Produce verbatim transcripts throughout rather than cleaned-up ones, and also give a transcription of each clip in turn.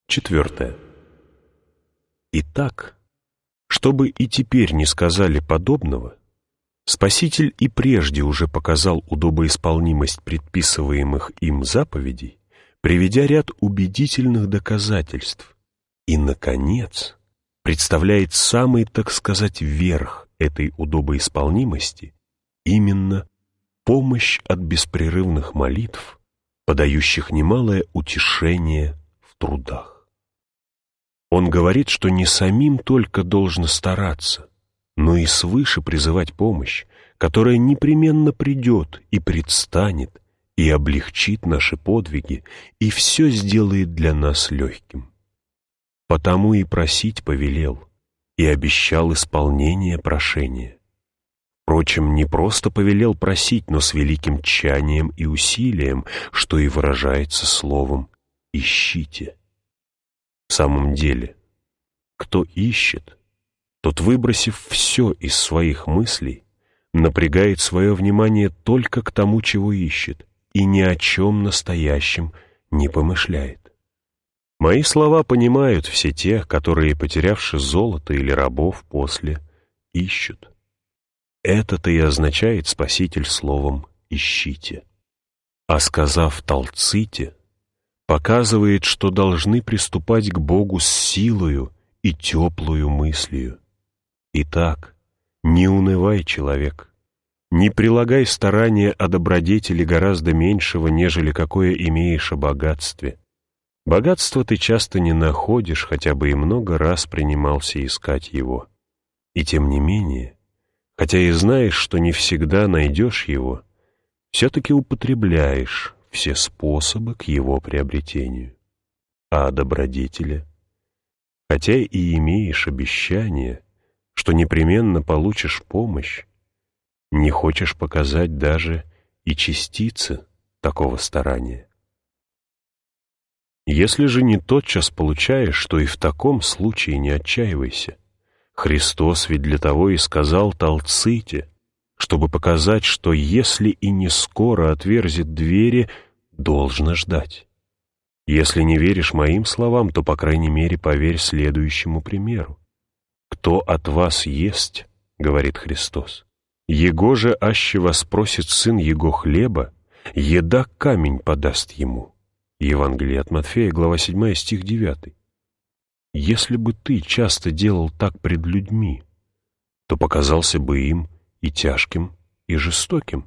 Четвертое. Итак, чтобы и теперь не сказали подобного, Спаситель и прежде уже показал удобоисполнимость предписываемых им заповедей, приведя ряд убедительных доказательств, и, наконец, представляет самый, так сказать, верх этой удобоисполнимости, именно помощь от беспрерывных молитв, подающих немалое утешение в трудах. Он говорит, что не самим только должно стараться, но и свыше призывать помощь, которая непременно придет и предстанет, и облегчит наши подвиги, и все сделает для нас легким. Потому и просить повелел, и обещал исполнение прошения. Впрочем, не просто повелел просить, но с великим тщанием и усилием, что и выражается словом «ищите». В самом деле, кто ищет, тот, выбросив все из своих мыслей, напрягает свое внимание только к тому, чего ищет, и ни о чем настоящем не помышляет. Мои слова понимают все те, которые, потерявши золото или рабов после, ищут. Это-то и означает Спаситель словом «ищите». А сказав «толците», показывает, что должны приступать к Богу с силою и теплую мыслью. Итак, не унывай, человек, не прилагай старания о добродетели гораздо меньшего, нежели какое имеешь о богатстве. Богатство ты часто не находишь, хотя бы и много раз принимался искать его. И тем не менее, хотя и знаешь, что не всегда найдешь его, все-таки употребляешь все способы к его приобретению. А о добродетели, хотя и имеешь обещание, что непременно получишь помощь, не хочешь показать даже и частицы такого старания. Если же не тотчас получаешь, то и в таком случае не отчаивайся. Христос ведь для того и сказал «толците», чтобы показать, что если и не скоро отверзит двери, должно ждать. Если не веришь моим словам, то, по крайней мере, поверь следующему примеру. «Кто от вас есть, — говорит Христос, — его же аще воспросит сын его хлеба, еда камень подаст ему». Евангелие от Матфея, глава седьмая, стих девятый. Если бы ты часто делал так пред людьми, то показался бы им и тяжким, и жестоким.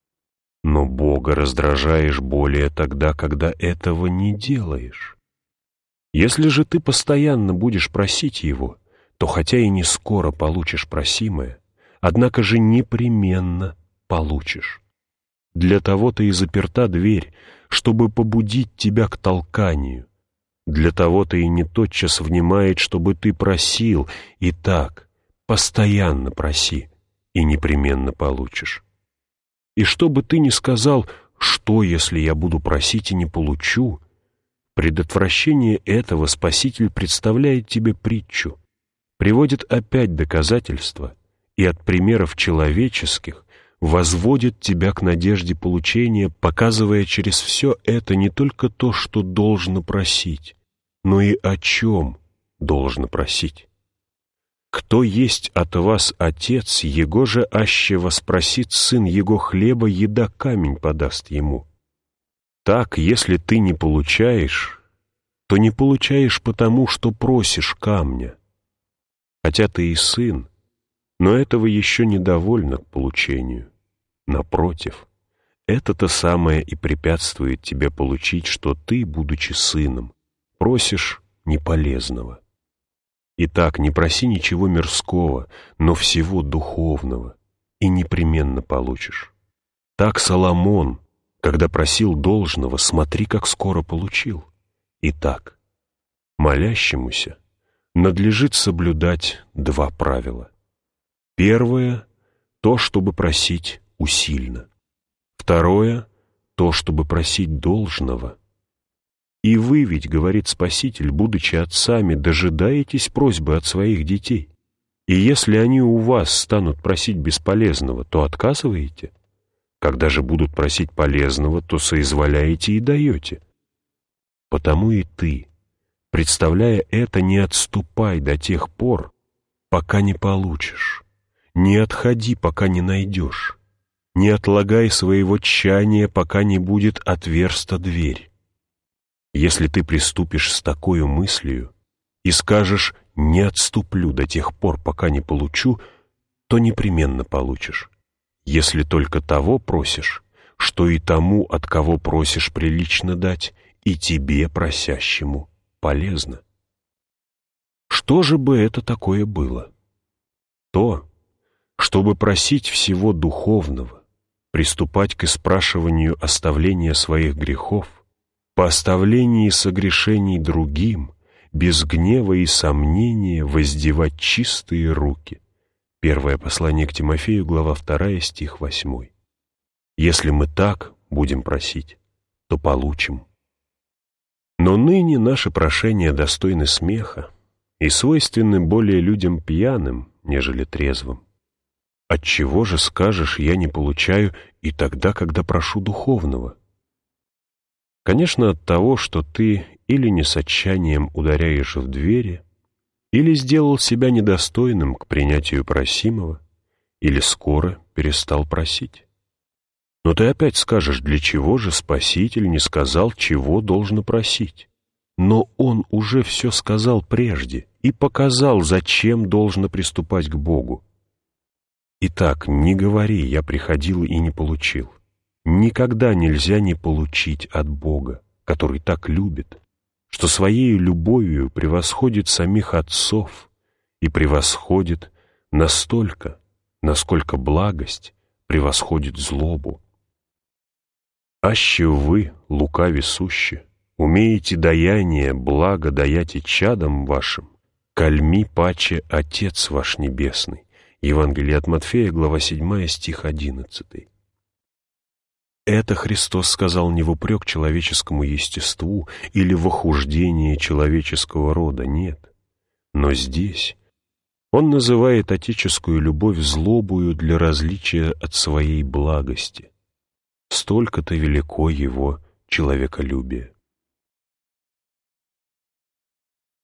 Но Бога раздражаешь более тогда, когда этого не делаешь. Если же ты постоянно будешь просить Его, то хотя и не скоро получишь просимое, однако же непременно получишь. Для того-то и заперта дверь, чтобы побудить тебя к толканию. Для того-то и не тотчас внимает, чтобы ты просил, и так постоянно проси, и непременно получишь. И что бы ты ни сказал, что, если я буду просить и не получу, предотвращение этого Спаситель представляет тебе притчу, приводит опять доказательства и от примеров человеческих возводит тебя к надежде получения, показывая через все это не только то, что должно просить, но и о чем должно просить. Кто есть от вас отец, его же аще воспросит сын его хлеба, еда камень подаст ему. Так, если ты не получаешь, то не получаешь потому, что просишь камня. Хотя ты и сын, но этого еще недовольно к получению. Напротив, это-то самое и препятствует тебе получить, что ты, будучи сыном, просишь неполезного. Итак, не проси ничего мирского, но всего духовного, и непременно получишь. Так Соломон, когда просил должного, смотри, как скоро получил. Итак, молящемуся надлежит соблюдать два правила. Первое — то, чтобы просить усильно. Второе — то, чтобы просить должного. И вы ведь, говорит Спаситель, будучи отцами, дожидаетесь просьбы от своих детей. И если они у вас станут просить бесполезного, то отказываете? Когда же будут просить полезного, то соизволяете и даете. Потому и ты, Представляя это, не отступай до тех пор, пока не получишь. Не отходи, пока не найдешь. Не отлагай своего тщания, пока не будет отверста дверь. Если ты приступишь с такой мыслью и скажешь «не отступлю до тех пор, пока не получу», то непременно получишь, если только того просишь, что и тому, от кого просишь, прилично дать, и тебе, просящему, полезно. Что же бы это такое было? То, чтобы просить всего духовного, приступать к испрашиванию оставления своих грехов, по оставлении согрешений другим, без гнева и сомнения воздевать чистые руки. Первое послание к Тимофею, глава вторая, стих восьмой. Если мы так будем просить, то получим. Но ныне наши прошения достойны смеха и свойственны более людям пьяным, нежели трезвым. Отчего же, скажешь, я не получаю и тогда, когда прошу духовного? Конечно, от того, что ты или не с отчаянием ударяешь в двери, или сделал себя недостойным к принятию просимого, или скоро перестал просить. Но ты опять скажешь, для чего же Спаситель не сказал, чего должно просить? Но Он уже все сказал прежде и показал, зачем должно приступать к Богу. Итак, не говори, я приходил и не получил. Никогда нельзя не получить от Бога, который так любит, что своей любовью превосходит самих отцов и превосходит настолько, насколько благость превосходит злобу. Аще вы, лукави сущи, умеете даяние, благо даяте чадам вашим, кальми паче Отец ваш Небесный. Евангелие от Матфея, глава седьмая, стих одиннадцатый. Это Христос сказал не в упрек человеческому естеству или в охуждение человеческого рода, нет. Но здесь Он называет отеческую любовь злобою для различия от своей благости. Столько-то велико Его человеколюбие.